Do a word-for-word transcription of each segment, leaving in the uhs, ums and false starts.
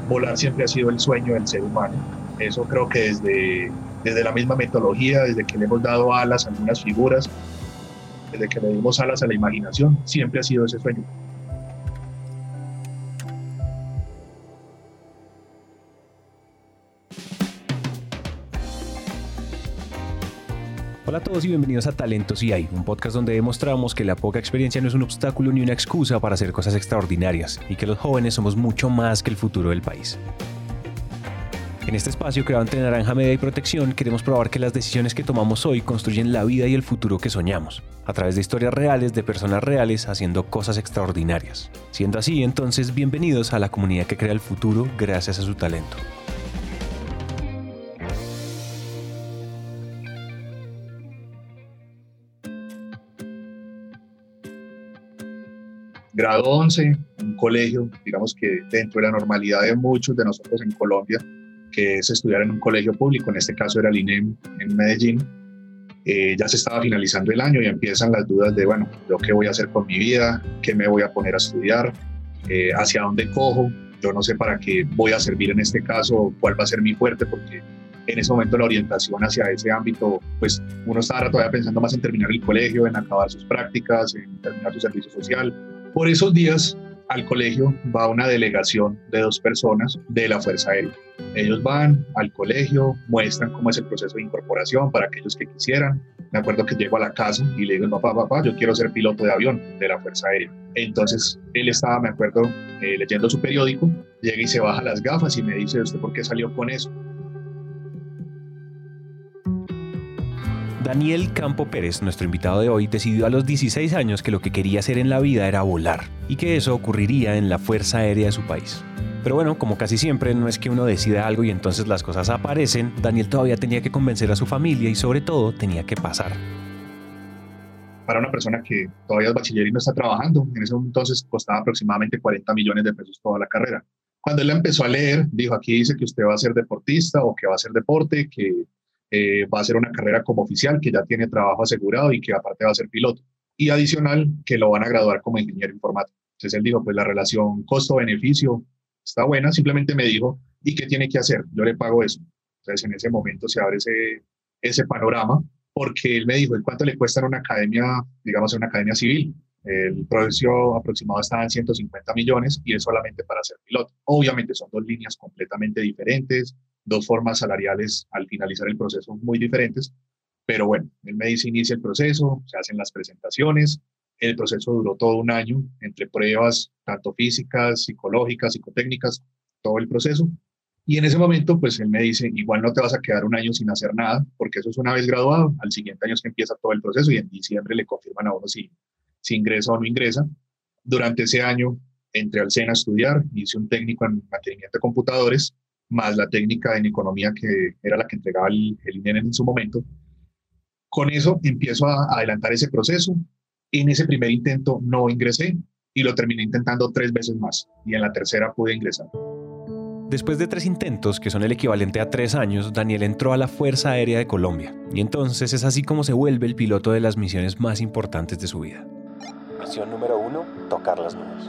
volar siempre ha sido el sueño del ser humano. Eso creo que desde, desde la misma mitología, desde que le hemos dado alas a algunas figuras, desde que le dimos alas a la imaginación, siempre ha sido ese sueño. Hola a todos y bienvenidos a Talentos y Hay, un podcast donde demostramos que la poca experiencia no es un obstáculo ni una excusa para hacer cosas extraordinarias y que los jóvenes somos mucho más que el futuro del país. En este espacio creado entre Naranja Media y Protección queremos probar que las decisiones que tomamos hoy construyen la vida y el futuro que soñamos, a través de historias reales de personas reales haciendo cosas extraordinarias. Siendo así, entonces, bienvenidos a la comunidad que crea el futuro gracias a su talento. Grado once, un colegio, digamos que dentro de la normalidad de muchos de nosotros en Colombia, que es estudiar en un colegio público, en este caso era el INEM en Medellín, eh, ya se estaba finalizando el año y empiezan las dudas de, bueno, ¿yo qué voy a hacer con mi vida? ¿Qué me voy a poner a estudiar? Eh, ¿Hacia dónde cojo? Yo no sé para qué voy a servir en este caso, cuál va a ser mi fuerte, porque en ese momento la orientación hacia ese ámbito, pues uno estaba todavía pensando más en terminar el colegio, en acabar sus prácticas, en terminar su servicio social. Por esos días al colegio va una delegación de dos personas de la Fuerza Aérea. Ellos van al colegio, muestran cómo es el proceso de incorporación para aquellos que quisieran. Me acuerdo que llego a la casa y le digo, papá, papá, yo quiero ser piloto de avión de la Fuerza Aérea. Entonces él estaba, me acuerdo, eh, leyendo su periódico, llega y se baja las gafas y me dice, ¿usted por qué salió con eso? Daniel Campo Pérez, nuestro invitado de hoy, decidió a los dieciséis años que lo que quería hacer en la vida era volar y que eso ocurriría en la Fuerza Aérea de su país. Pero bueno, como casi siempre, no es que uno decida algo y entonces las cosas aparecen. Daniel todavía tenía que convencer a su familia y sobre todo tenía que pasar. Para una persona que todavía es bachiller y no está trabajando, en ese entonces costaba aproximadamente cuarenta millones de pesos toda la carrera. Cuando él la empezó a leer, dijo, aquí dice que usted va a ser deportista o que va a hacer deporte, que Eh, va a hacer una carrera como oficial, que ya tiene trabajo asegurado y que aparte va a ser piloto. Y adicional, que lo van a graduar como ingeniero informático. Entonces él dijo, pues la relación costo-beneficio está buena, simplemente me dijo, ¿y qué tiene que hacer? Yo le pago eso. Entonces en ese momento se abre ese, ese panorama, porque él me dijo, ¿cuánto le cuesta en una academia, digamos, en una academia civil? El precio aproximado estaba en ciento cincuenta millones y es solamente para ser piloto. Obviamente son dos líneas completamente diferentes, dos formas salariales al finalizar el proceso muy diferentes, pero bueno, él me dice, inicia el proceso, se hacen las presentaciones, el proceso duró todo un año, entre pruebas tanto físicas, psicológicas, psicotécnicas, todo el proceso, y en ese momento pues él me dice, igual no te vas a quedar un año sin hacer nada, porque eso es una vez graduado, al siguiente año es que empieza todo el proceso y en diciembre le confirman a uno si, si ingresa o no ingresa. Durante ese año entré al SENA a estudiar, hice un técnico en mantenimiento de computadores, más la técnica en economía que era la que entregaba el, el INEM en su momento. Con eso empiezo a, a adelantar ese proceso. En ese primer intento no ingresé y lo terminé intentando tres veces más y en la tercera pude ingresar. Después de tres intentos, que son el equivalente a tres años, Daniel entró a la Fuerza Aérea de Colombia y entonces es así como se vuelve el piloto de las misiones más importantes de su vida. Misión número uno, tocar las nubes.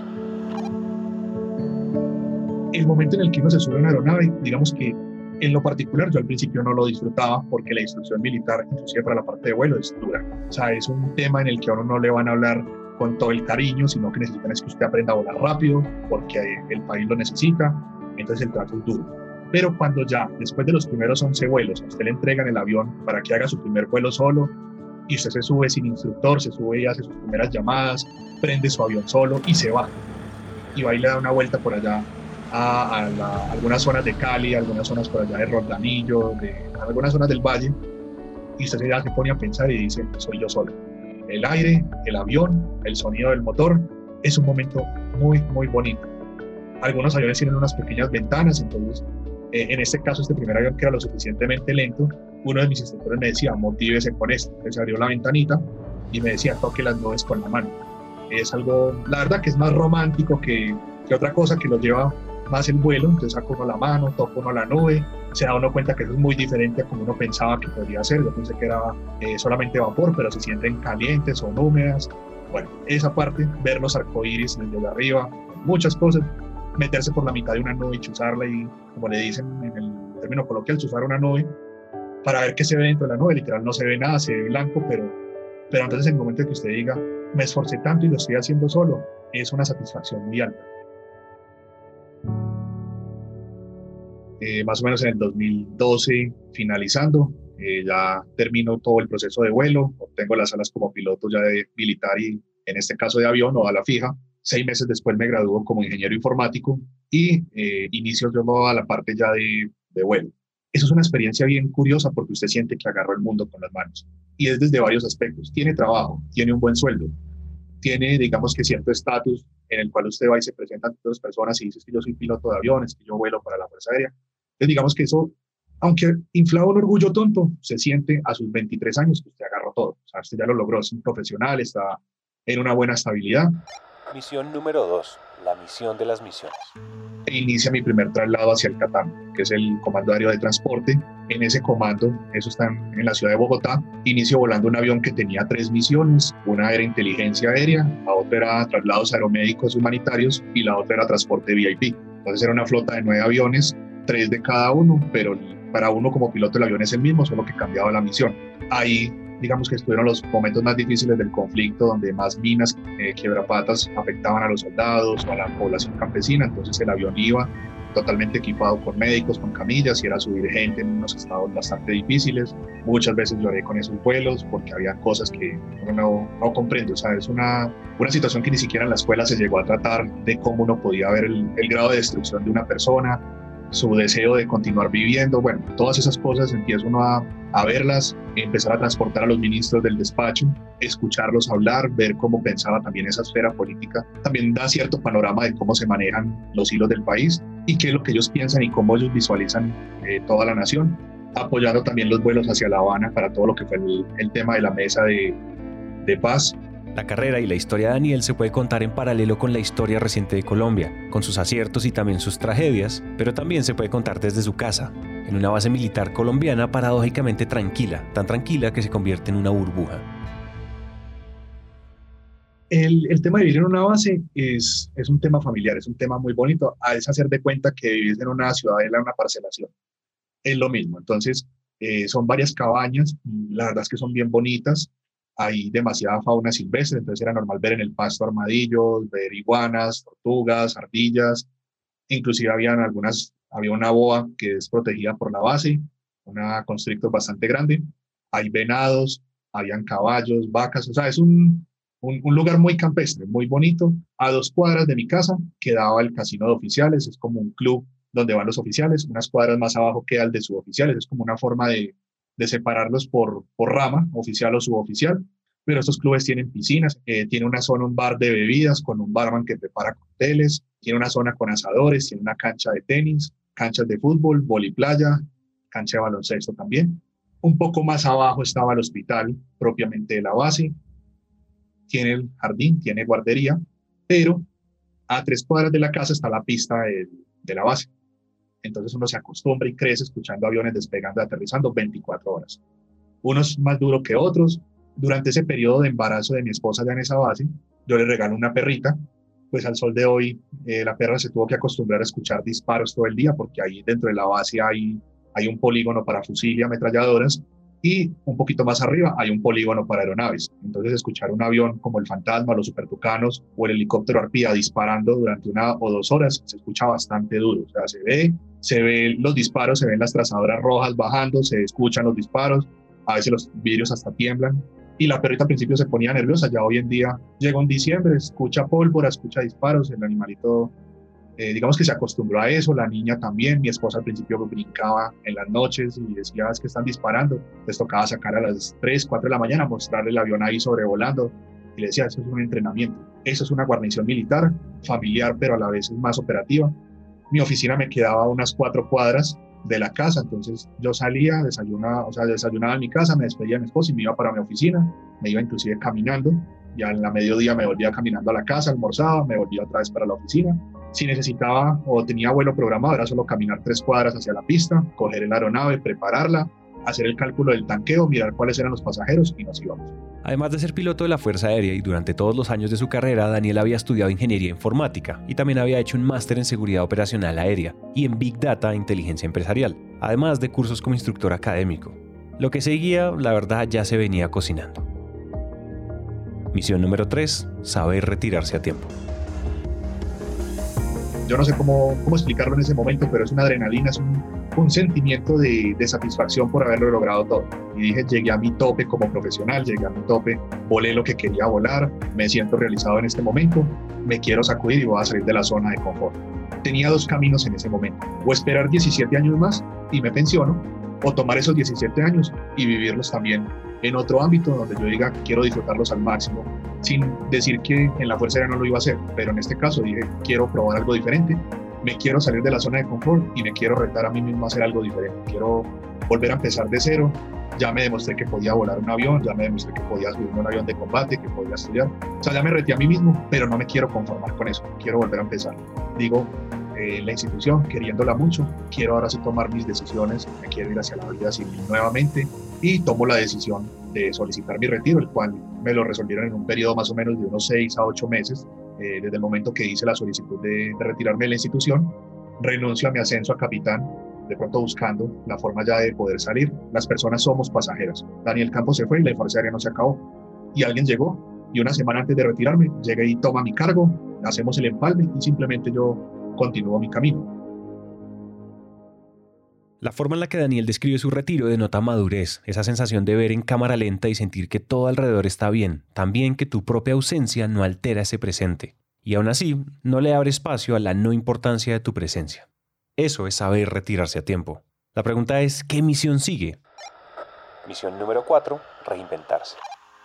El momento en el que uno se sube a una aeronave, digamos que en lo particular yo al principio no lo disfrutaba porque la instrucción militar, inclusive para la parte de vuelo, es dura. O sea, es un tema en el que a uno no le van a hablar con todo el cariño, sino que necesitan es que usted aprenda a volar rápido porque el país lo necesita, entonces el trato es duro. Pero cuando ya, después de los primeros once vuelos, a usted le entregan el avión para que haga su primer vuelo solo y usted se sube sin instructor, se sube y hace sus primeras llamadas, prende su avión solo y se va. Y va y le da una vuelta por allá a, a, la, a algunas zonas de Cali, algunas zonas por allá de Roldanillo, de algunas zonas del valle, y usted ya se pone a pensar y dice, soy yo solo. El aire, el avión, el sonido del motor, es un momento muy, muy bonito. Algunos aviones tienen unas pequeñas ventanas, entonces, eh, en este caso, este primer avión que era lo suficientemente lento, uno de mis instructores me decía, motívese con esto. Entonces se abrió la ventanita y me decía, toque las nubes con la mano. Es algo, la verdad que es más romántico que, que otra cosa que lo lleva más el vuelo, entonces saca uno la mano, toca uno la nube, se da uno cuenta que eso es muy diferente a como uno pensaba que podría ser. Yo pensé que era eh, solamente vapor, pero se sienten calientes, son húmedas. Bueno, esa parte, ver los arcoíris desde arriba, muchas cosas, meterse por la mitad de una nube y chuzarla y, como le dicen en el término coloquial, chuzar una nube para ver qué se ve dentro de la nube. Literal no se ve nada, se ve blanco, pero, pero entonces en el momento en que usted diga, me esforcé tanto y lo estoy haciendo solo, es una satisfacción muy alta. Eh, más o menos en el dos mil doce, finalizando, eh, ya termino todo el proceso de vuelo, obtengo las alas como piloto ya de militar y en este caso de avión o ala fija. Seis meses después me graduó como ingeniero informático y eh, inicio yo a la parte ya de, de vuelo. Eso es una experiencia bien curiosa porque usted siente que agarró el mundo con las manos y es desde varios aspectos. Tiene trabajo, tiene un buen sueldo, tiene, digamos que cierto estatus en el cual usted va y se presenta ante otras personas y dice que yo soy piloto de aviones, que yo vuelo para la Fuerza Aérea. Entonces digamos que eso, aunque inflaba un orgullo tonto, se siente a sus veintitrés años que usted agarró todo. O sea, usted ya lo logró, es un profesional, está en una buena estabilidad. Misión número dos, la misión de las misiones. E inicia mi primer traslado hacia el CATAM, que es el Comando Aéreo de Transporte. En ese comando, eso está en, en la ciudad de Bogotá, inicio volando un avión que tenía tres misiones. Una era inteligencia aérea, la otra era traslados aeromédicos humanitarios y la otra era transporte V I P. Entonces era una flota de nueve aviones, tres de cada uno, pero para uno como piloto el avión es el mismo, solo que cambiaba la misión. Ahí digamos que estuvieron los momentos más difíciles del conflicto, donde más minas, eh, quiebrapatas afectaban a los soldados o a la población campesina. Entonces el avión iba totalmente equipado con médicos, con camillas, y era subir gente en unos estados bastante difíciles. Muchas veces lloré con esos vuelos porque había cosas que uno no, no comprende. O sea, es una, una situación que ni siquiera en la escuela se llegó a tratar, de cómo uno podía ver el, el grado de destrucción de una persona, su deseo de continuar viviendo. Bueno, todas esas cosas empieza uno a, a verlas, empezar a transportar a los ministros del despacho, escucharlos hablar, ver cómo pensaba también esa esfera política. También da cierto panorama de cómo se manejan los hilos del país y qué es lo que ellos piensan y cómo ellos visualizan eh, toda la nación, apoyando también los vuelos hacia La Habana para todo lo que fue el, el tema de la mesa de, de paz. La carrera y la historia de Daniel se puede contar en paralelo con la historia reciente de Colombia, con sus aciertos y también sus tragedias, pero también se puede contar desde su casa, en una base militar colombiana paradójicamente tranquila, tan tranquila que se convierte en una burbuja. El, el tema de vivir en una base es, es un tema familiar, es un tema muy bonito. Es hacer de cuenta que vives en una ciudadela, en una parcelación. Es lo mismo. Entonces, eh, son varias cabañas, la verdad es que son bien bonitas. Hay demasiada fauna silvestre, entonces era normal ver en el pasto armadillos, ver iguanas, tortugas, ardillas. Inclusive habían algunas, había una boa que es protegida por la base, una constrictor bastante grande. Hay venados, habían caballos, vacas, o sea, es un, un, un lugar muy campestre, muy bonito. A dos cuadras de mi casa quedaba el casino de oficiales, es como un club donde van los oficiales. Unas cuadras más abajo queda el de suboficiales, es como una forma de de separarlos por, por rama, oficial o suboficial, pero estos clubes tienen piscinas, eh, tiene una zona, un bar de bebidas con un barman que prepara cócteles, tiene una zona con asadores, tiene una cancha de tenis, canchas de fútbol, voliplaya, cancha de baloncesto también. Un poco más abajo estaba el hospital propiamente de la base, tiene el jardín, tiene guardería, pero a tres cuadras de la casa está la pista de, de la base. Entonces uno se acostumbra y crece escuchando aviones despegando y aterrizando veinticuatro horas. Unos más duros que otros. Durante ese periodo de embarazo de mi esposa ya en esa base, yo le regalo una perrita, pues al sol de hoy eh, la perra se tuvo que acostumbrar a escuchar disparos todo el día, porque ahí dentro de la base hay, hay un polígono para fusil y ametralladoras, y un poquito más arriba hay un polígono para aeronaves. Entonces escuchar un avión como el Fantasma, los Supertucanos o el helicóptero Arpía disparando durante una o dos horas se escucha bastante duro. O sea, se ve, se ven los disparos, se ven las trazadoras rojas bajando, se escuchan los disparos, a veces los vidrios hasta tiemblan. Y la perrita al principio se ponía nerviosa, ya hoy en día llega un diciembre, escucha pólvora, escucha disparos, el animalito Eh, digamos que se acostumbró a eso, la niña también. Mi esposa al principio brincaba en las noches y decía, es que están disparando. Les tocaba sacar a las tres, cuatro de la mañana, mostrarle el avión ahí sobrevolando, y le decía, eso es un entrenamiento, eso es una guarnición militar, familiar, pero a la vez es más operativa. Mi oficina me quedaba a unas cuatro cuadras de la casa, entonces yo salía, desayunaba, o sea, desayunaba en mi casa, me despedía de mi esposa y me iba para mi oficina, me iba inclusive caminando, ya en la mediodía me volvía caminando a la casa, almorzaba, me volvía otra vez para la oficina. Si necesitaba o tenía vuelo programado, era solo caminar tres cuadras hacia la pista, coger la aeronave, prepararla hacer el cálculo del tanqueo, mirar cuáles eran los pasajeros y nos íbamos. Además de ser piloto de la Fuerza Aérea y durante todos los años de su carrera, Daniel había estudiado ingeniería informática y también había hecho un máster en seguridad operacional aérea y en Big Data e inteligencia empresarial, además de cursos como instructor académico. Lo que seguía, la verdad, ya se venía cocinando. Misión número tres, saber retirarse a tiempo. Yo no sé cómo, cómo explicarlo en ese momento, pero es una adrenalina, es un, un sentimiento de, de satisfacción por haberlo logrado todo. Y dije, llegué a mi tope como profesional, llegué a mi tope, volé lo que quería volar, me siento realizado en este momento, me quiero sacudir y voy a salir de la zona de confort. Tenía dos caminos en ese momento, o esperar diecisiete años más y me pensiono, o tomar esos diecisiete años y vivirlos también en otro ámbito donde yo diga quiero disfrutarlos al máximo, sin decir que en la Fuerza Aérea no lo iba a hacer, pero en este caso dije quiero probar algo diferente, me quiero salir de la zona de confort y me quiero retar a mí mismo a hacer algo diferente, quiero volver a empezar de cero, ya me demostré que podía volar un avión, ya me demostré que podía subirme a un avión de combate, que podía estudiar, o sea ya me reté a mí mismo, pero no me quiero conformar con eso, quiero volver a empezar. Digo, eh, la institución, queriéndola mucho, quiero ahora sí tomar mis decisiones, me quiero ir hacia la vida civil nuevamente y tomo la decisión de solicitar mi retiro, el cual me lo resolvieron en un periodo más o menos de unos seis a ocho meses, eh, desde el momento que hice la solicitud de, de retirarme de la institución, renuncio a mi ascenso a capitán, de pronto buscando la forma ya de poder salir. Las personas somos pasajeras. Daniel Campos se fue y la Fuerza Aérea no se acabó. Y alguien llegó y una semana antes de retirarme, llega y toma mi cargo, hacemos el empalme y simplemente yo continúo mi camino. La forma en la que Daniel describe su retiro denota madurez, esa sensación de ver en cámara lenta y sentir que todo alrededor está bien, también que tu propia ausencia no altera ese presente. Y aún así, no le abre espacio a la no importancia de tu presencia. Eso es saber retirarse a tiempo. La pregunta es, ¿qué misión sigue? Misión número cuatro, reinventarse.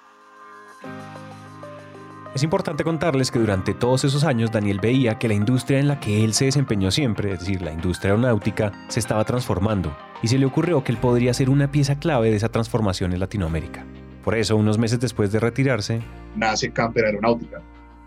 Es importante contarles que durante todos esos años Daniel veía que la industria en la que él se desempeñó siempre, es decir, la industria aeronáutica, se estaba transformando y se le ocurrió que él podría ser una pieza clave de esa transformación en Latinoamérica. Por eso, unos meses después de retirarse, nace Camper Aeronáutica.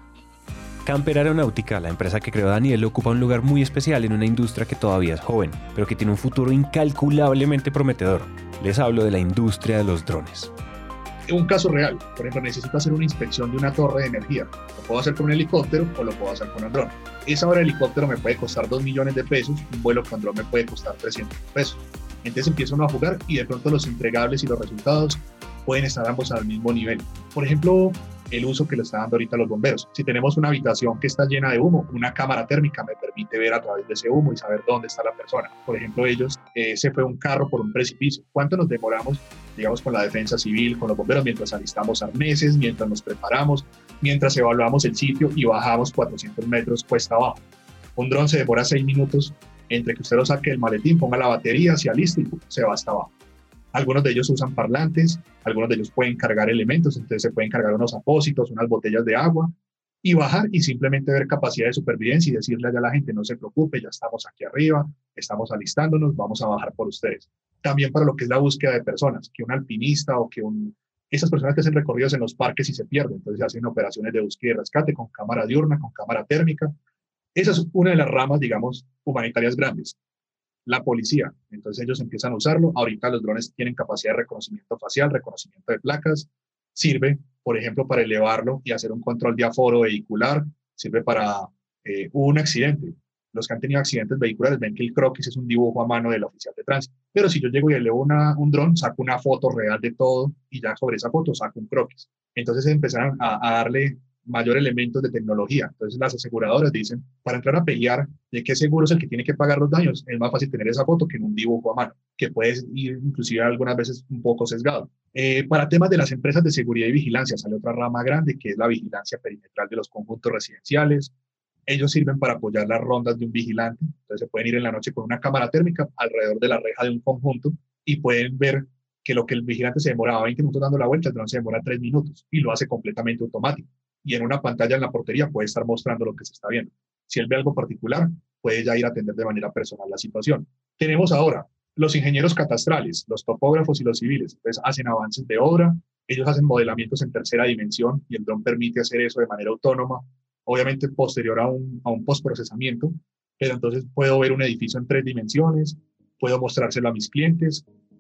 Camper Aeronáutica, la empresa que creó Daniel, ocupa un lugar muy especial en una industria que todavía es joven, pero que tiene un futuro incalculablemente prometedor. Les hablo de la industria de los drones. Un caso real, por ejemplo, necesito hacer una inspección de una torre de energía. Lo puedo hacer con un helicóptero o lo puedo hacer con un dron. Esa hora de helicóptero me puede costar dos millones de pesos, un vuelo con dron me puede costar trescientos pesos. Entonces empieza uno a jugar y de pronto los entregables y los resultados pueden estar ambos al mismo nivel. Por ejemplo, el uso que le está dando ahorita los bomberos. Si tenemos una habitación que está llena de humo, una cámara térmica me permite ver a través de ese humo y saber dónde está la persona. Por ejemplo, ellos, eh, se fue un carro por un precipicio. ¿Cuánto nos demoramos, digamos, con la defensa civil, con los bomberos, mientras alistamos arneses, mientras nos preparamos, mientras evaluamos el sitio y bajamos cuatrocientos metros cuesta abajo? Un dron se demora seis minutos entre que usted lo saque del maletín, ponga la batería, se alista y se va hasta abajo. Algunos de ellos usan parlantes, algunos de ellos pueden cargar elementos, entonces se pueden cargar unos apósitos, unas botellas de agua y bajar y simplemente ver capacidad de supervivencia y decirle allá a la gente, no se preocupe, ya estamos aquí arriba, estamos alistándonos, vamos a bajar por ustedes. También para lo que es la búsqueda de personas, que un alpinista o que un... esas personas que hacen recorridos en los parques y se pierden, entonces hacen operaciones de búsqueda y rescate con cámara diurna, con cámara térmica. Esa es una de las ramas, digamos, humanitarias grandes. La policía, entonces ellos empiezan a usarlo. Ahorita los drones tienen capacidad de reconocimiento facial, reconocimiento de placas, sirve, por ejemplo, para elevarlo y hacer un control de aforo vehicular, sirve para eh, un accidente. Los que han tenido accidentes vehiculares ven que el croquis es un dibujo a mano del oficial de tránsito, pero si yo llego y elevo una, un dron, saco una foto real de todo y ya sobre esa foto saco un croquis. Entonces empezaron a, a darle mayor elementos de tecnología. Entonces las aseguradoras dicen, para entrar a pelear de qué seguro es el que tiene que pagar los daños, es más fácil tener esa foto que en un dibujo a mano, que puede ir inclusive algunas veces un poco sesgado. Eh, para temas de las empresas de seguridad y vigilancia sale otra rama grande, que es la vigilancia perimetral de los conjuntos residenciales. Ellos sirven para apoyar las rondas de un vigilante. Entonces se pueden ir en la noche con una cámara térmica alrededor de la reja de un conjunto y pueden ver que lo que el vigilante se demoraba veinte minutos dando la vuelta, el dron se demora tres minutos y lo hace completamente automático. Y en una pantalla en la portería puede estar mostrando lo que se está viendo. Si él ve algo particular, puede ya ir a atender de manera personal la situación. Tenemos ahora los ingenieros catastrales, los topógrafos y los civiles. Entonces hacen avances de obra, ellos hacen modelamientos en tercera dimensión y el dron permite hacer eso de manera autónoma, obviamente posterior a un, a un postprocesamiento, pero entonces puedo ver un edificio en tres dimensiones, puedo mostrárselo a mis clientes,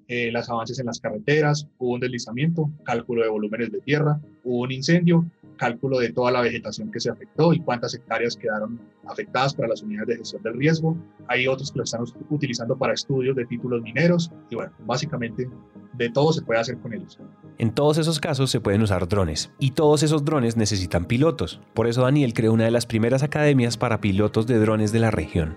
eh, los avances en las carreteras, hubo un deslizamiento, cálculo de volúmenes de tierra, hubo un incendio, cálculo de toda la vegetación que se afectó y cuántas hectáreas quedaron afectadas para las unidades de gestión del riesgo. Hay otros que lo están utilizando para estudios de títulos mineros y bueno, básicamente de todo se puede hacer con ellos. En todos esos casos se pueden usar drones y todos esos drones necesitan pilotos. Por eso Daniel creó una de las primeras academias para pilotos de drones de la región.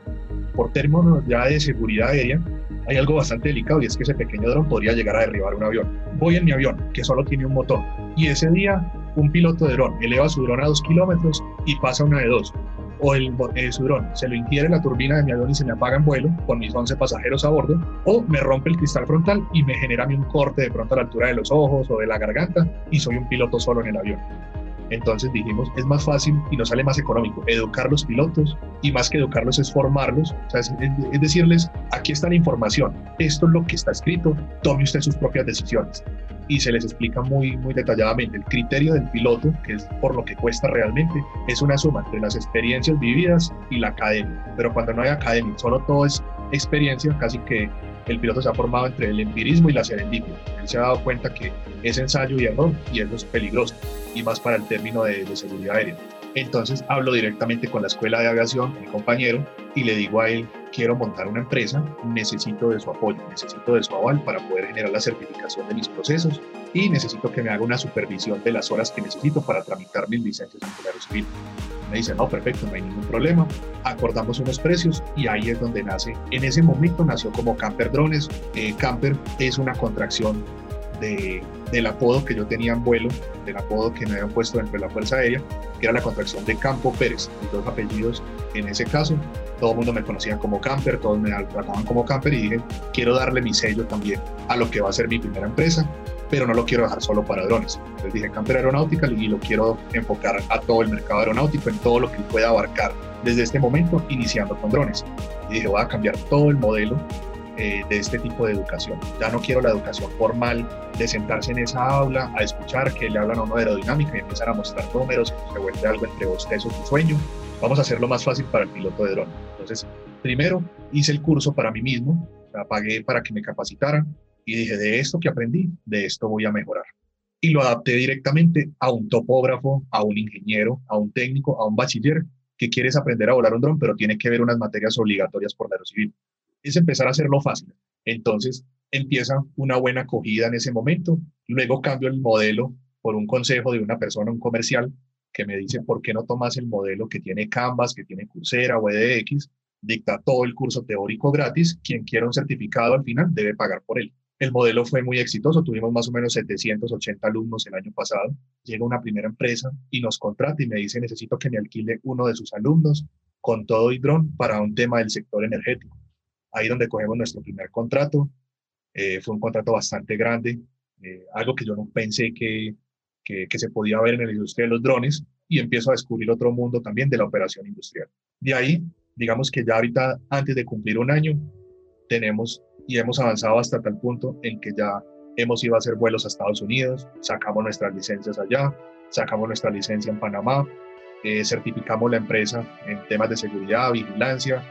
Por términos ya de seguridad aérea, hay algo bastante delicado y es que ese pequeño dron podría llegar a derribar un avión. Voy en mi avión, que solo tiene un motor, y ese día un piloto de dron eleva su dron a dos kilómetros y pasa una de dos. O el, eh, su dron se lo ingiere la turbina de mi avión y se me apaga en vuelo con mis once pasajeros a bordo, o me rompe el cristal frontal y me genera a mí un corte de pronto a la altura de los ojos o de la garganta y soy un piloto solo en el avión. Entonces dijimos, es más fácil y nos sale más económico educar los pilotos, y más que educarlos es formarlos, o sea, es, es decirles, aquí está la información, esto es lo que está escrito, tome usted sus propias decisiones. Y se les explica muy, muy detalladamente. El criterio del piloto, que es por lo que cuesta realmente, es una suma entre las experiencias vividas y la academia. Pero cuando no hay academia, solo todo es experiencia, casi que el piloto se ha formado entre el empirismo y la serendipia. Él se ha dado cuenta que es ensayo y error y eso es peligroso, y más para el término de, de seguridad aérea. Entonces hablo directamente con la escuela de aviación, mi compañero, y le digo a él, quiero montar una empresa, necesito de su apoyo, necesito de su aval para poder generar la certificación de mis procesos y necesito que me haga una supervisión de las horas que necesito para tramitar mis licencias en aerocivil. Me dice, no, perfecto, no hay ningún problema. Acordamos unos precios y ahí es donde nace. En ese momento nació como Camper Drones. Eh, Camper es una contracción de, del apodo que yo tenía en vuelo, del apodo que me habían puesto dentro de la Fuerza Aérea, que era la contracción de Campo Pérez, mis dos apellidos en ese caso. Todo el mundo me conocía como Camper, todos me trataban como Camper y dije, quiero darle mi sello también a lo que va a ser mi primera empresa, pero no lo quiero dejar solo para drones. Entonces dije Camper Aeronautical y lo quiero enfocar a todo el mercado aeronáutico, en todo lo que pueda abarcar desde este momento, iniciando con drones. Y dije, voy a cambiar todo el modelo eh, de este tipo de educación. Ya no quiero la educación formal de sentarse en esa aula a escuchar que le hablan a uno de aerodinámica y empiezan a mostrar números y se vuelve algo entre bostezos y sueño. Vamos a hacerlo más fácil para el piloto de dron. Entonces, primero hice el curso para mí mismo, la pagué para que me capacitaran y dije, de esto que aprendí, de esto voy a mejorar. Y lo adapté directamente a un topógrafo, a un ingeniero, a un técnico, a un bachiller que quieres aprender a volar un dron, pero tiene que ver unas materias obligatorias por la aerocivil. Es empezar a hacerlo fácil. Entonces, empieza una buena acogida en ese momento. Luego cambio el modelo por un consejo de una persona, un comercial, que me dice, ¿por qué no tomas el modelo que tiene Canvas, que tiene Coursera o E D X? Dicta todo el curso teórico gratis. Quien quiera un certificado al final debe pagar por él. El modelo fue muy exitoso, tuvimos más o menos setecientos ochenta alumnos el año pasado. Llega una primera empresa y nos contrata y me dice, necesito que me alquile uno de sus alumnos con todo y dron para un tema del sector energético. Ahí donde cogemos nuestro primer contrato. Eh, fue un contrato bastante grande, eh, algo que yo no pensé que, que, que se podía ver en la industria de los drones, y empiezo a descubrir otro mundo también de la operación industrial. De ahí, digamos que ya ahorita, antes de cumplir un año, tenemos y hemos avanzado hasta tal punto en que ya hemos ido a hacer vuelos a Estados Unidos, sacamos nuestras licencias allá, sacamos nuestra licencia en Panamá, eh, certificamos la empresa en temas de seguridad, vigilancia.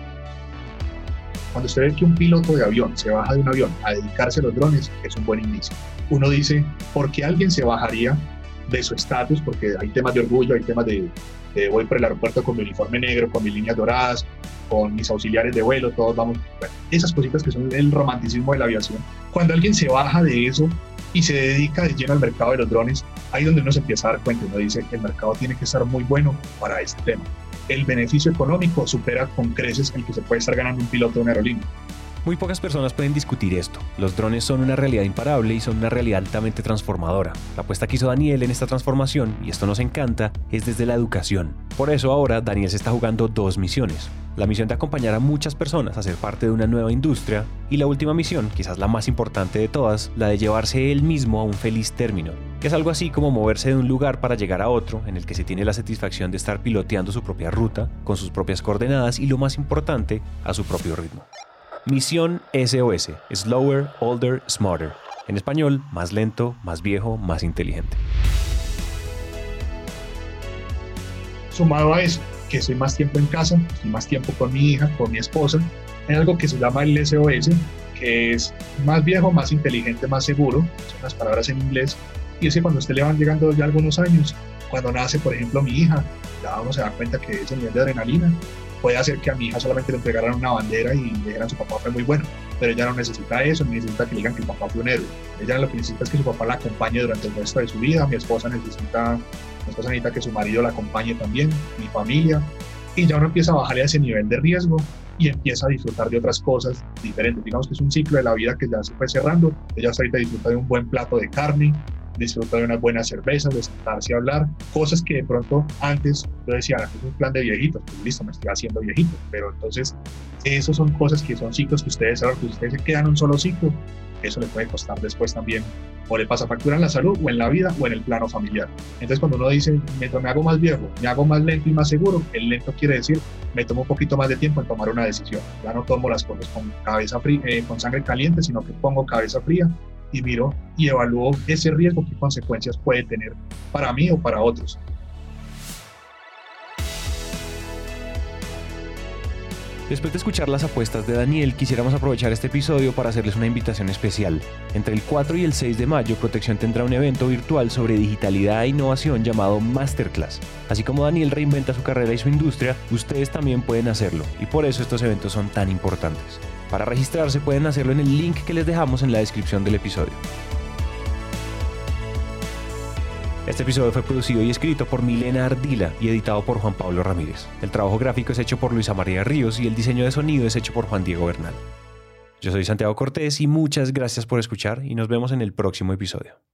Cuando usted ve que un piloto de avión se baja de un avión a dedicarse a los drones, es un buen inicio. Uno dice, ¿por qué alguien se bajaría de su estatus? Porque hay temas de orgullo, hay temas de, de voy por el aeropuerto con mi uniforme negro, con mis líneas doradas, con mis auxiliares de vuelo, todos vamos, bueno, esas cositas que son el romanticismo de la aviación. Cuando alguien se baja de eso y se dedica de lleno al mercado de los drones, ahí es donde uno se empieza a dar cuenta, uno dice, el mercado tiene que estar muy bueno para este tema. El beneficio económico supera con creces el que se puede estar ganando un piloto de una aerolínea. Muy pocas personas pueden discutir esto. Los drones son una realidad imparable y son una realidad altamente transformadora. La apuesta que hizo Daniel en esta transformación, y esto nos encanta, es desde la educación. Por eso ahora Daniel se está jugando dos misiones. La misión de acompañar a muchas personas a ser parte de una nueva industria, y la última misión, quizás la más importante de todas, la de llevarse él mismo a un feliz término, que es algo así como moverse de un lugar para llegar a otro, en el que se tiene la satisfacción de estar piloteando su propia ruta, con sus propias coordenadas y, lo más importante, a su propio ritmo. Misión S O S, Slower, Older, Smarter. En español, más lento, más viejo, más inteligente. Sumado a eso, que estoy más tiempo en casa, estoy más tiempo con mi hija, con mi esposa, Hay algo que se llama el S O S, que es más viejo, más inteligente, más seguro, son las palabras en inglés, y es que cuando a usted le van llegando ya algunos años, cuando nace, por ejemplo, mi hija, ya uno se da cuenta que ese nivel de adrenalina puede hacer que a mi hija solamente le entregaran una bandera y le dijeran su papá fue muy bueno, pero ella no necesita eso, necesita que le digan que el papá fue un héroe. Ella lo que necesita es que su papá la acompañe durante el resto de su vida. Mi esposa necesita, mi esposa necesita que su marido la acompañe también, mi familia, y ya uno empieza a bajarle a ese nivel de riesgo y empieza a disfrutar de otras cosas diferentes. Digamos que es un ciclo de la vida que ya se fue cerrando. Ella hasta ahorita disfruta de un buen plato de carne, disfruta de unas buenas cervezas, de sentarse a hablar, cosas que de pronto antes yo decía, es un plan de viejitos, pues listo, me estoy haciendo viejito, pero entonces esos son cosas que son ciclos que ustedes saben que ustedes se quedan en un solo ciclo, eso le puede costar después también, o le pasa factura en la salud, o en la vida, o en el plano familiar. Entonces cuando uno dice, mientras me hago más viejo, me hago más lento y más seguro, el lento quiere decir, me tomo un poquito más de tiempo en tomar una decisión, ya no tomo las cosas con cabeza fría, eh, con sangre caliente, sino que pongo cabeza fría, y miro y evalúo ese riesgo, qué consecuencias puede tener para mí o para otros. Después de escuchar las apuestas de Daniel, quisiéramos aprovechar este episodio para hacerles una invitación especial. Entre el cuatro y el seis de mayo, Protección tendrá un evento virtual sobre digitalidad e innovación llamado Masterclass. Así como Daniel reinventa su carrera y su industria, ustedes también pueden hacerlo, y por eso estos eventos son tan importantes. Para registrarse pueden hacerlo en el link que les dejamos en la descripción del episodio. Este episodio fue producido y escrito por Milena Ardila y editado por Juan Pablo Ramírez. El trabajo gráfico es hecho por Luisa María Ríos y el diseño de sonido es hecho por Juan Diego Bernal. Yo soy Santiago Cortés y muchas gracias por escuchar y nos vemos en el próximo episodio.